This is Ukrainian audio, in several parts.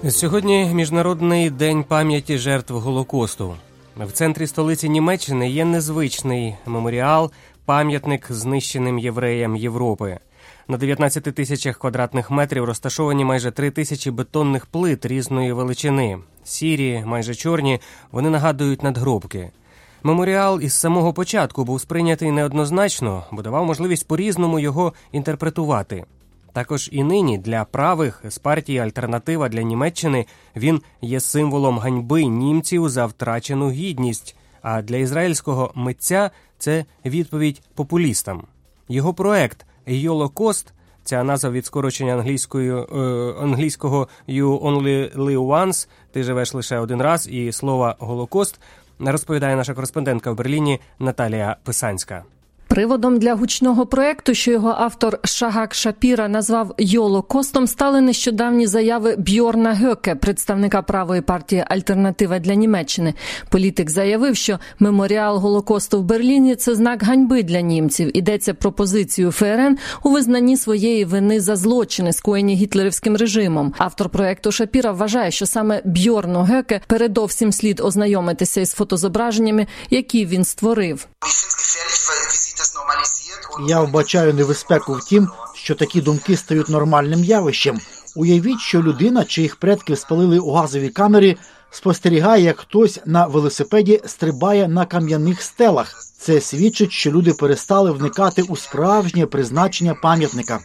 Сьогодні Міжнародний день пам'яті жертв Голокосту. В центрі столиці Німеччини є незвичний меморіал, пам'ятник знищеним євреям Європи. На 19 тисячах квадратних метрів розташовані майже 3 тисячі бетонних плит різної величини. Сірі, майже чорні, вони нагадують надгробки. Меморіал із самого початку був сприйнятий неоднозначно, бо давав можливість по-різному його інтерпретувати. Також і нині для правих з партії «Альтернатива для Німеччини» він є символом ганьби німців за втрачену гідність, а для ізраїльського митця це відповідь популістам. Його проект «Йолокост», ця назва від скорочення англійського «You only live once», «Ти живеш лише один раз» і слова «Голокост», розповідає наша кореспондентка в Берліні Наталія Писанська. Приводом для гучного проєкту, що його автор Шагак Шапіра назвав «Йолокостом», стали нещодавні заяви Бьорна Гьоке, представника правої партії «Альтернатива для Німеччини». Політик заявив, що меморіал Голокосту в Берліні – це знак ганьби для німців. Йдеться про позицію ФРН у визнанні своєї вини за злочини, скоєні гітлерівським режимом. Автор проєкту Шапіра вважає, що саме Бьорну Гьоке передовсім слід ознайомитися із фотозображеннями, які він створив. Я вбачаю небезпеку в тім, що такі думки стають нормальним явищем. Уявіть, що людина, чиїх предків спалили у газовій камері, спостерігає, як хтось на велосипеді стрибає на кам'яних стелах. Це свідчить, що люди перестали вникати у справжнє призначення пам'ятника.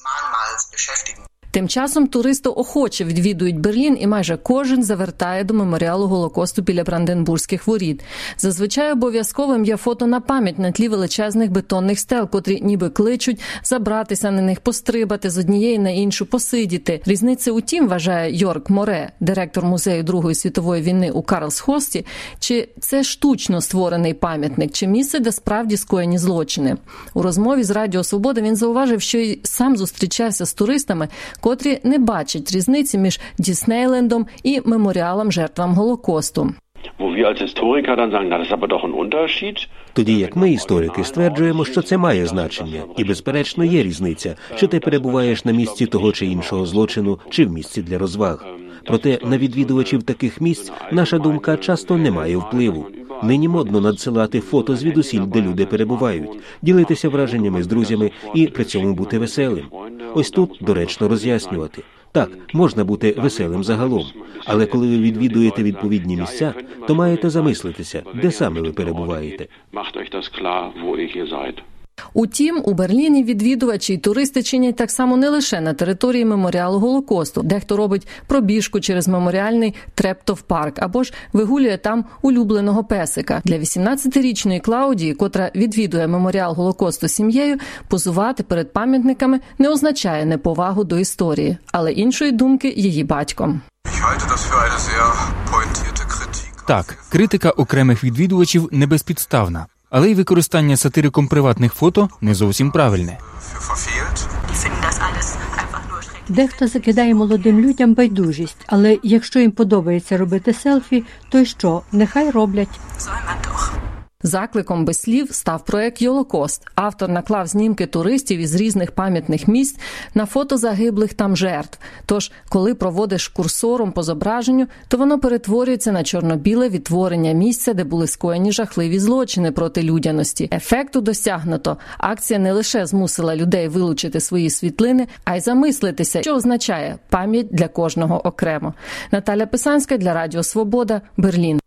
Тим часом туристи охоче відвідують Берлін, і майже кожен завертає до меморіалу Голокосту біля Бранденбурзьких воріт. Зазвичай обов'язковим є фото на пам'ять на тлі величезних бетонних стел, котрі ніби кличуть забратися на них, пострибати з однієї на іншу, посидіти. Різниця у тім, вважає Йорк Море, директор музею Другої світової війни у Карлсхості, чи це штучно створений пам'ятник, чи місце, де справді скоєні злочини. У розмові з Радіо Свобода він зауважив, що й сам зустрічався з туристами, котрі не бачать різниці між Діснейлендом і меморіалом жертвам Голокосту. Тоді як ми, історики, стверджуємо, що це має значення. І, безперечно, є різниця, чи ти перебуваєш на місці того чи іншого злочину, чи в місці для розваг. Проте на відвідувачів таких місць наша думка часто не має впливу. Нині модно надсилати фото звідусіль, де люди перебувають, ділитися враженнями з друзями і при цьому бути веселим. Ось тут доречно роз'яснювати. Так, можна бути веселим загалом, але коли ви відвідуєте відповідні місця, то маєте замислитися, де саме ви перебуваєте. Утім, у Берліні відвідувачі й туристи чинять так само не лише на території меморіалу Голокосту. Дехто робить пробіжку через меморіальний Трептов-парк або ж вигулює там улюбленого песика. Для 18-річної Клаудії, котра відвідує меморіал Голокосту сім'єю, позувати перед пам'ятниками не означає неповагу до історії, але іншої думки її батько. Так, критика окремих відвідувачів не безпідставна. Але й використання сатириком приватних фото не зовсім правильне. Дехто закидає молодим людям байдужість, але якщо їм подобається робити селфі, то й що, нехай роблять. Закликом без слів став проект «Йолокост». Автор наклав знімки туристів із різних пам'ятних місць на фото загиблих там жертв. Тож, коли проводиш курсором по зображенню, то воно перетворюється на чорно-біле відтворення місця, де були скоєні жахливі злочини проти людяності. Ефекту досягнуто. Акція не лише змусила людей вилучити свої світлини, а й замислитися, що означає пам'ять для кожного окремо. Наталя Писанська для Радіо Свобода, Берлін.